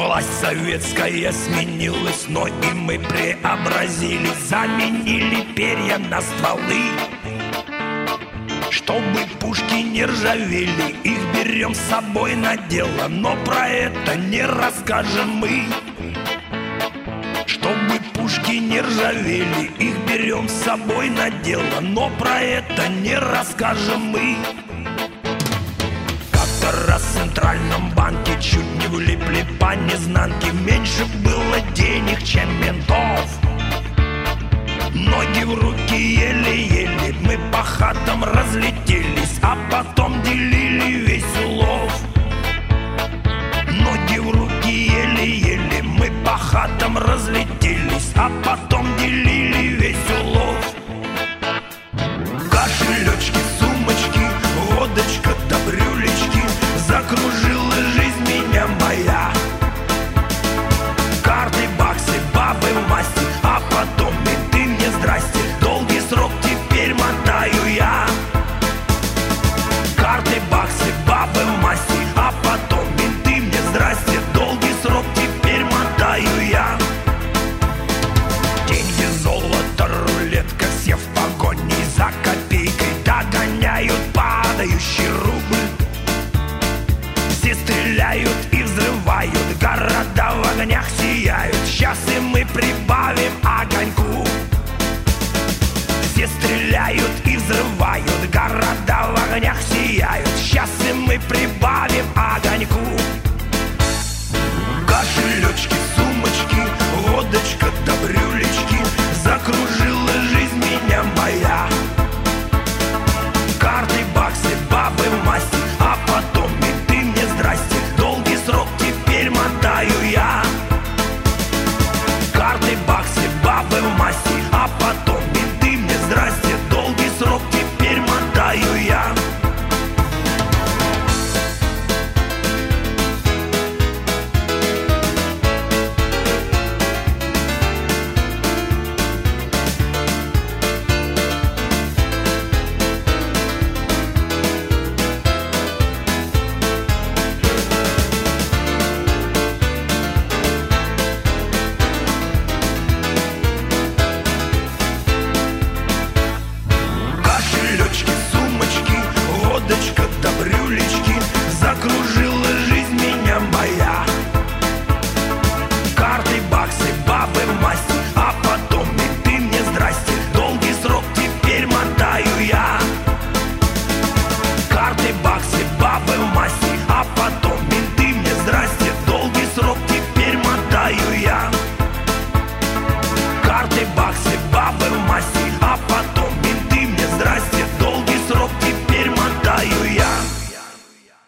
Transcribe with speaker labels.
Speaker 1: Власть советская сменилась, но и мы преобразились. Заменили перья на стволы, чтобы пушки не ржавели. Их берем с собой на дело, но про это не расскажем мы. Чтобы пушки не ржавели, их берем с собой на дело, но про это не расскажем мы. Как-то раз в Центральном банке чуть не влипли по незнанке. Меньше было денег, чем ментов. Ноги в руки еле-еле, мы по хатам разлетелись, а потом делили весь улов. Ноги в руки еле-еле, мы по хатам разлетелись, а потом делили весь улов. Кошелечки, сумочки, водочка да брюлечки, закружила жизнь меня моя. Карты, баксы, бабы в масти, а потом и ты мне здрасте. Долгий срок теперь мотаю я. Карты, баксы, бабы в масти, а потом и ты мне здрасте. Долгий срок теперь мотаю я. Деньги, золото, рулетка, все в погоне за копейкой догоняют падающий рубль. Все стреляют и взрывают, города в огнях сияют. Сейчас и мы прибавим огоньку. Все стреляют и взрывают, города в огнях сияют. Сейчас и мы прибавим огоньку.